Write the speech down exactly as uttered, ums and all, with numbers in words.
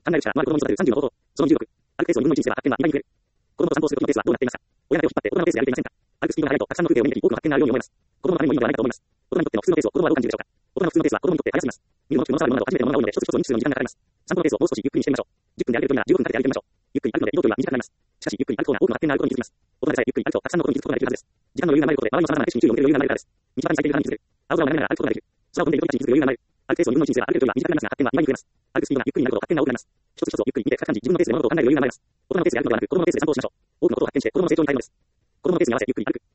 考える力のある子供に育てるさんじゅうの方法。そのにじゅうろく。あるペースをにぶんのいちにすれば発見はにばいに増える。子供と散歩する時のペースはどうなっていますか？親が手を引っ張って子供のペースで歩いていませんか？歩くスピードが速いとたくさんの風景を見るとき多くの発見があるように思います。子供のためもいいのではないかと思います。大人にとっての普通のペースを子供はどう感じるでしょうか？大人の普通のペースは子供にとって速すぎます。見るのも聞くのも触るものなど初めてのものが多いので一つ一つを認知するのに時間がかかります。散歩のペースをもう少しゆっくりにしてみましょう。じゅっぷんで歩ける距離ならじゅうごふんかけて歩いてみましょう。ゆっくり歩くので移動距離は短くなります。しかしゆっくり歩く方が多くの発見があることに気づきます。大人でさえゆっくり歩くとたくさんのことに気づくことができるはずです。時間の余裕が生まれることで周りの様々な景色に注意を向ける余裕が生まれるからです。道端に咲いている花に気づく。青空を眺めながら歩くことができる。空を飛んでいる鳥たちに気づく余裕が生まれる。あるペースをにぶんのいちにすれば歩ける距離は短くなりますが発見はにばいに増えます。歩くスピードがゆっくりになるほど発見が多くなります。一つ一つをゆっくり見て深く感じ自分のペースで物事を考える余裕が生まれます。大人のペースで歩くのではなく子供のペースで散歩をしましょう。多くのことを発見して子供の成長に耐えるのです。子供のペースに合わせゆっくり歩く。